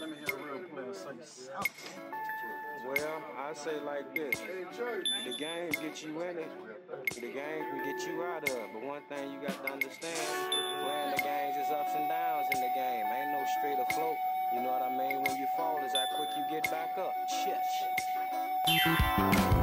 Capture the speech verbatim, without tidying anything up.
Let me hear a real player say something. Well, I say like this. The game get you in it. The game can get you out of it. But one thing you got to understand, playing the games is ups and downs in the game. Ain't no straight afloat. You know what I mean? When you fall is how quick you get back up. Shit.